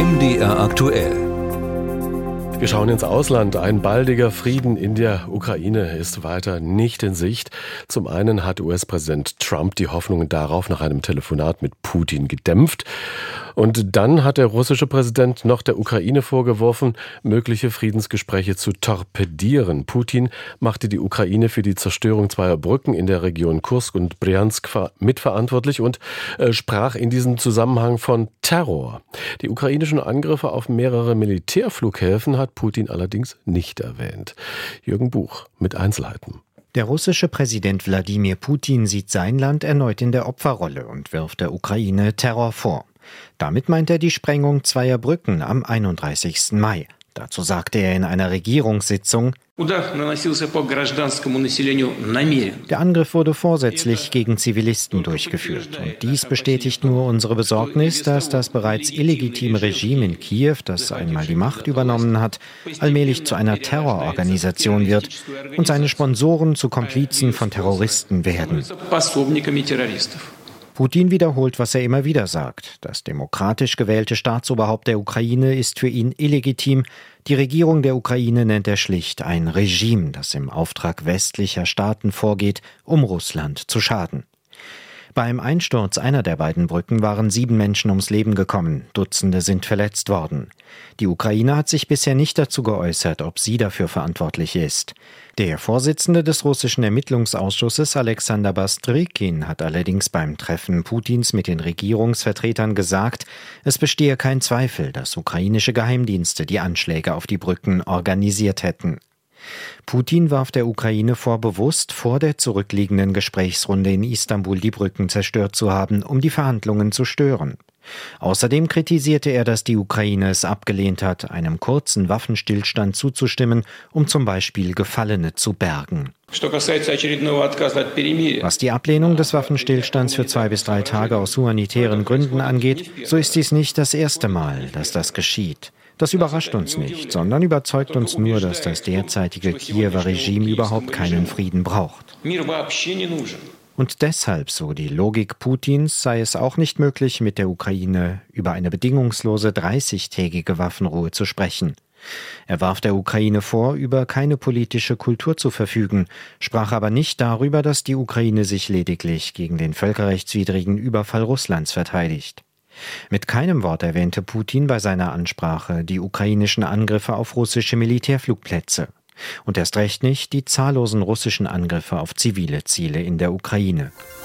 MDR aktuell. Wir schauen ins Ausland. Ein baldiger Frieden in der Ukraine ist weiter nicht in Sicht. Zum einen hat US-Präsident Trump die Hoffnungen darauf nach einem Telefonat mit Putin gedämpft. Und dann hat der russische Präsident noch der Ukraine vorgeworfen, mögliche Friedensgespräche zu torpedieren. Putin machte die Ukraine für die Zerstörung zweier Brücken in der Region Kursk und Bryansk mitverantwortlich und sprach in diesem Zusammenhang von Terror. Die ukrainischen Angriffe auf mehrere Militärflughäfen hat Putin allerdings nicht erwähnt. Jürgen Buch mit Einzelheiten. Der russische Präsident Wladimir Putin sieht sein Land erneut in der Opferrolle und wirft der Ukraine Terror vor. Damit meint er die Sprengung zweier Brücken am 31. Mai. Dazu sagte er in einer Regierungssitzung: Der Angriff wurde vorsätzlich gegen Zivilisten durchgeführt. Und dies bestätigt nur unsere Besorgnis, dass das bereits illegitime Regime in Kiew, das einmal die Macht übernommen hat, allmählich zu einer Terrororganisation wird und seine Sponsoren zu Komplizen von Terroristen werden. Putin wiederholt, was er immer wieder sagt. Das demokratisch gewählte Staatsoberhaupt der Ukraine ist für ihn illegitim. Die Regierung der Ukraine nennt er schlicht ein Regime, das im Auftrag westlicher Staaten vorgeht, um Russland zu schaden. Beim Einsturz einer der beiden Brücken waren 7 Menschen ums Leben gekommen, Dutzende sind verletzt worden. Die Ukraine hat sich bisher nicht dazu geäußert, ob sie dafür verantwortlich ist. Der Vorsitzende des russischen Ermittlungsausschusses, Alexander Bastrykin, hat allerdings beim Treffen Putins mit den Regierungsvertretern gesagt, es bestehe kein Zweifel, dass ukrainische Geheimdienste die Anschläge auf die Brücken organisiert hätten. Putin warf der Ukraine vor, bewusst vor der zurückliegenden Gesprächsrunde in Istanbul die Brücken zerstört zu haben, um die Verhandlungen zu stören. Außerdem kritisierte er, dass die Ukraine es abgelehnt hat, einem kurzen Waffenstillstand zuzustimmen, um zum Beispiel Gefallene zu bergen. Was die Ablehnung des Waffenstillstands für 2 bis 3 Tage aus humanitären Gründen angeht, so ist dies nicht das erste Mal, dass das geschieht. Das überrascht uns nicht, sondern überzeugt uns nur, dass das derzeitige Kiewer Regime überhaupt keinen Frieden braucht. Und deshalb, so die Logik Putins, sei es auch nicht möglich, mit der Ukraine über eine bedingungslose 30-tägige Waffenruhe zu sprechen. Er warf der Ukraine vor, über keine politische Kultur zu verfügen, sprach aber nicht darüber, dass die Ukraine sich lediglich gegen den völkerrechtswidrigen Überfall Russlands verteidigt. Mit keinem Wort erwähnte Putin bei seiner Ansprache die ukrainischen Angriffe auf russische Militärflugplätze. Und erst recht nicht die zahllosen russischen Angriffe auf zivile Ziele in der Ukraine.